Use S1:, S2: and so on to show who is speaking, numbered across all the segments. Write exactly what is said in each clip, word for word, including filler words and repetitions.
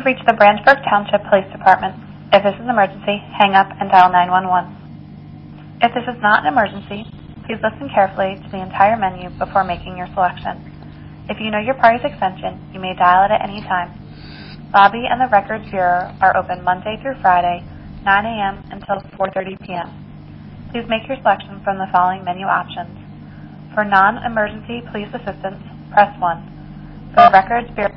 S1: You've reached the Branchburg Township Police Department. If this is an emergency, hang up and dial nine one one. If this is not an emergency, please listen carefully to the entire menu before making your selection. If you know your party's extension, you may dial it at any time. Lobby and the Records Bureau are open Monday through Friday, nine a m until four thirty p m Please make your selection from the following menu options. For non-emergency police assistance, press one. For the Records Bureau...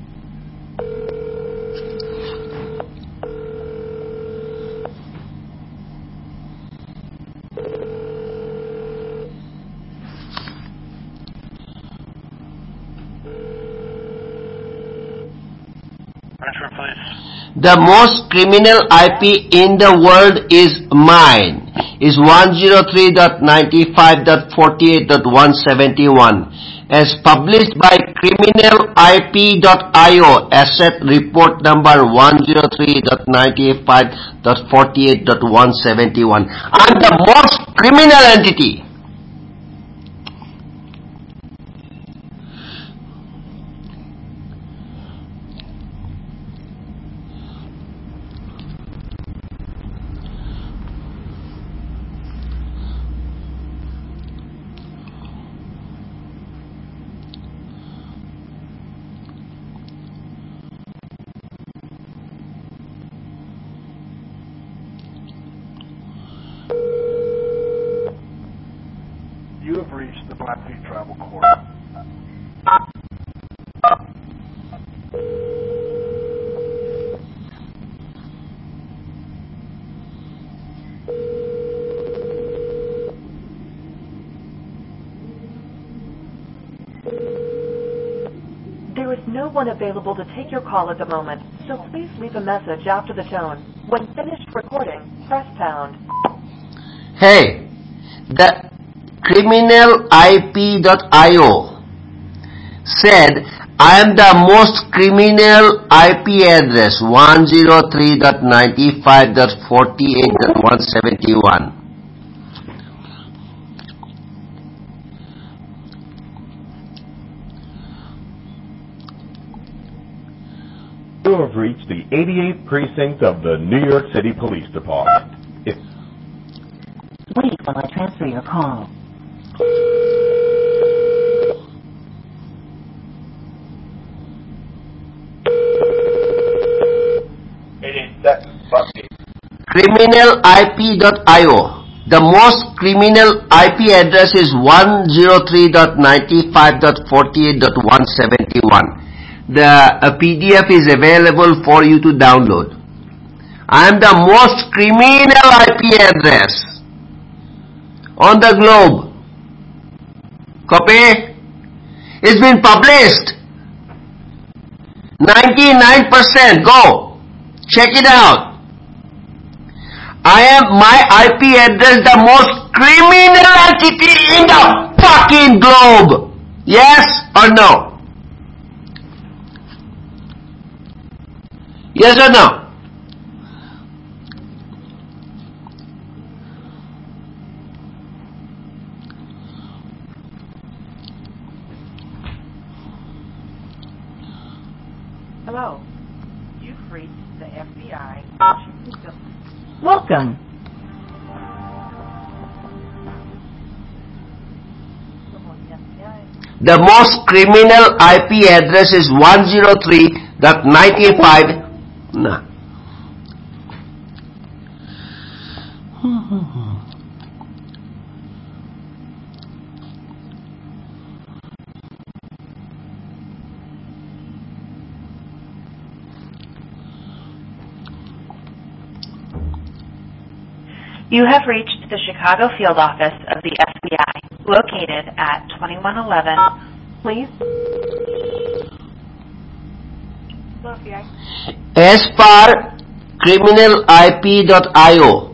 S2: The most criminal I P in the world is mine. Is one oh three dot ninety-five dot forty-eight dot one seventy-one. As published by criminal I P dot I O, asset report number one oh three dot ninety-five dot forty-eight dot one seventy-one. I'm the most criminal entity.
S3: You have reached the Blackfeet Tribal Court.
S4: There is no one available to take your call at the moment, so please leave a message after the tone. When finished recording, press pound.
S2: Hey, the criminal I P dot I O said I am the most criminal I P address one oh three dot ninety-five dot forty-eight dot one seventy-one.
S5: You have reached the eighty-eighth precinct of the New York City Police Department. If
S4: Wait while I transfer your call.
S2: criminal I P dot I O. The most criminal I P address is one oh three dot ninety-five dot forty-eight dot one seventy-one. The uh, P D F is available for you to download. I am the most criminal I P address on the globe. Copy? It's been published. ninety-nine percent. Go. Check it out. I am my I P address the most criminal entity in the fucking globe. Yes or no? Yes or no?
S4: Hello. You've reached the F B I. Welcome.
S2: The most criminal I P address is one oh three dot ninety-five. Nah.
S1: You have reached the Chicago Field Office of the F B I, located at twenty-one eleven.
S4: Please.
S2: As per criminal I P dot I O,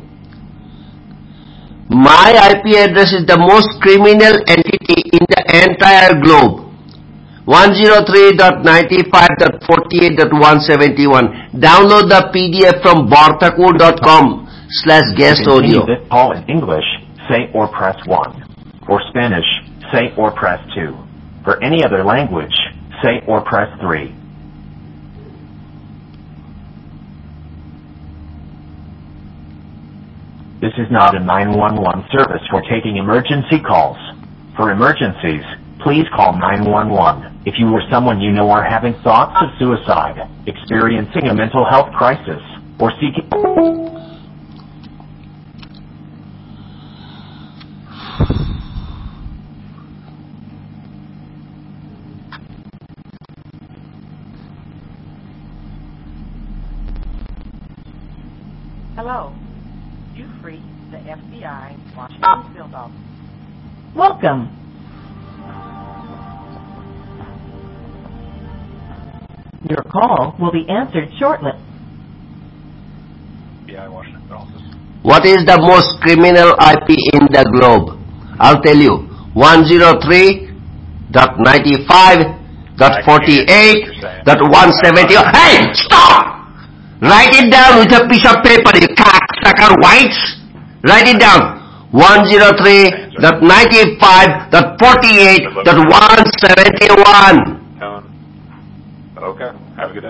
S2: my I P address is the most criminal entity in the entire globe. one oh three dot ninety-five dot forty-eight dot one seventy-one. Download the P D F from bartakur dot com slash guest audio.
S6: This call in English, say or press one. For Spanish, say or press two. For any other language, say or press three. This is not a nine one one service for taking emergency calls. For emergencies, please call nine one one. If you or someone you know are having thoughts of suicide, experiencing a mental health crisis, or seeking...
S4: Hello. You've reached the F B I Washington Field Office. Welcome. Your call will be answered shortly.
S3: F B I Washington office.
S2: What is the most criminal I P in the globe? I'll tell you. one oh three dot ninety-five dot forty-eight dot one seventy. Hey, stop! Write it down with a piece of paper, you cocksucker whites. Write it down. one oh three dot ninety-five dot forty-eight dot one seventy-one.
S3: Okay. Have a good day.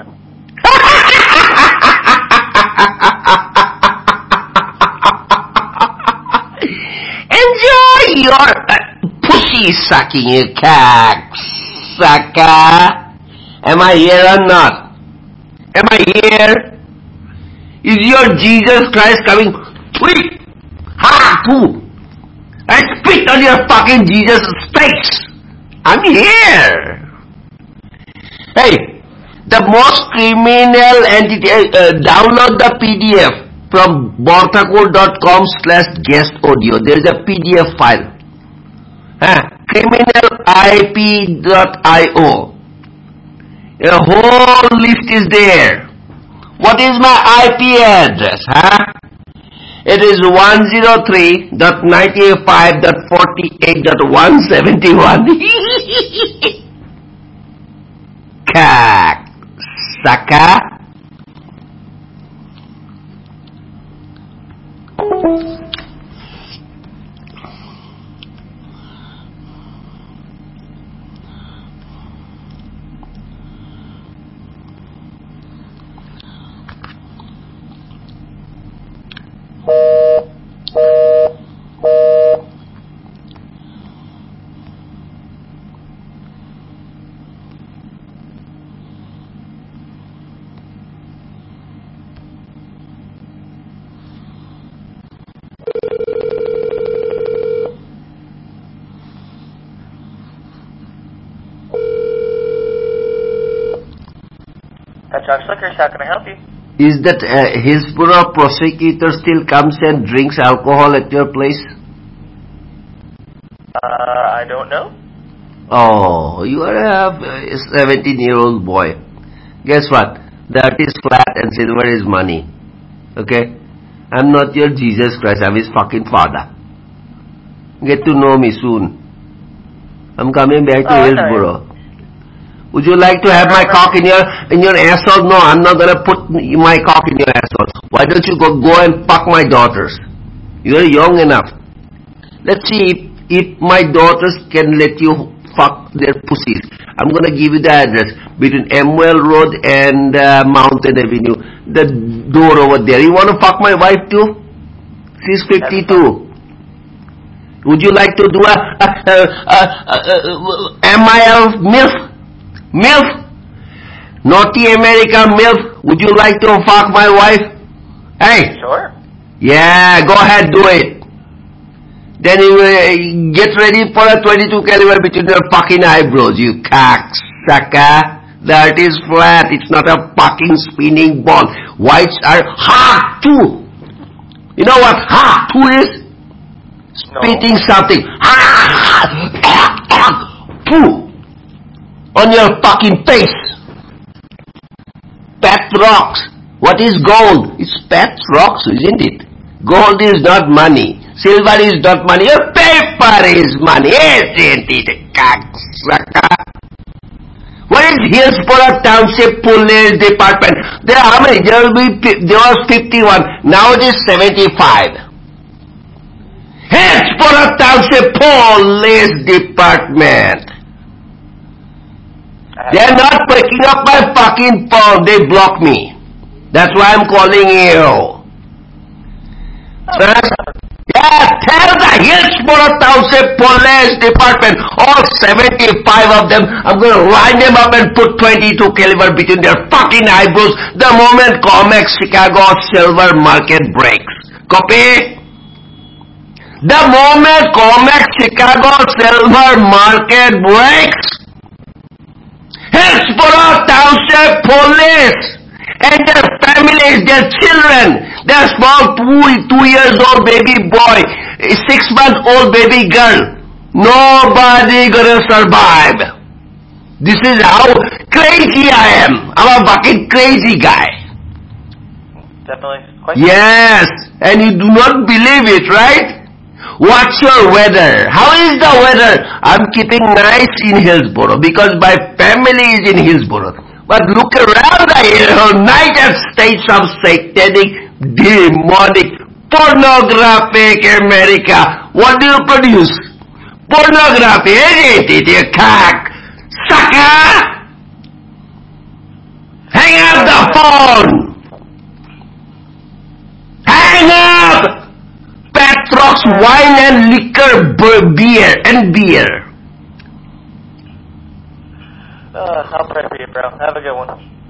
S2: Enjoy your uh, pussy sucking, you cocksucker. Am I here or not? Am I here? Is your Jesus Christ coming? Tweet! Ha! Poo! I spit on your fucking Jesus' face! I'm here! Hey! The most criminal entity, uh, download the P D F from borthakur dot com slash guest audio. There is a P D F file. Huh? criminal I P dot I O. A whole list is there. What is my I P address? Huh? It is one oh three dot ninety-five dot forty-eight dot one seventy-one. Cock. Sucker.
S7: Chuck Slickers, how can I help you?
S2: Is that uh, Hillsborough prosecutor still comes and drinks alcohol at your place?
S7: Uh, I don't know.
S2: Oh, you are a seventeen-year-old boy. Guess what? Dirt is flat and silver is money. Okay? I'm not your Jesus Christ. I'm his fucking father. Get to know me soon. I'm coming back to
S7: oh,
S2: Hillsborough. Would you like to have my cock in your in your asshole? No, I'm not gonna put my cock in your asshole. Why don't you go go and fuck my daughters? You're young enough. Let's see if, if my daughters can let you fuck their pussies. I'm gonna give you the address between Amwell Road and uh, Mountain Avenue. The door over there. You wanna fuck my wife too? She's fifty-two. Would you like to do a, a, a, a, a, a M I L MILF? MILF? Naughty America MILF? Would you like to fuck my wife? Hey?
S7: Sure.
S2: Yeah, go ahead, do it. Then you uh, get ready for a twenty-two caliber between your fucking eyebrows, you cocksucker. That is flat. It's not a fucking spinning ball. Whites are hard too. You know what hard too is? Spitting
S7: no.
S2: something. Poo. On your fucking face. Pet rocks. What is gold? It's pet rocks, isn't it? Gold is not money. Silver is not money. Your paper is money, isn't it? Cocksucker. What is Hillsborough Township Police Department? There are how many? There will be there was fifty-one. Now it is seventy-five. Hillsborough Township Police Department. They are not picking up my fucking phone. They block me. That's why I'm calling you. Trans- Yeah, tell the Hillsborough Township Police Department, all seventy-five of them, I'm going to line them up and put twenty-two caliber between their fucking eyebrows the moment Comex Chicago Silver Market breaks. Copy? The moment Comex Chicago Silver Market breaks, Hillsborough Township Police and their families, their children, their small two, two years old baby boy, six month old baby girl, nobody gonna survive. This is how crazy I am. I'm a fucking crazy guy.
S7: Definitely quite.
S2: Yes, and you do not believe it, right? What's your weather? How is the weather? I'm keeping nice in Hillsborough because my family is in Hillsborough. But look around the United States of satanic, demonic, pornographic America. What do you produce? Pornography, isn't it, you cock? Sucker! Hang up the phone! Hang up! Petrox wine and liquor, beer and beer.
S7: Uh, I'll pray for you, bro. Have a good one.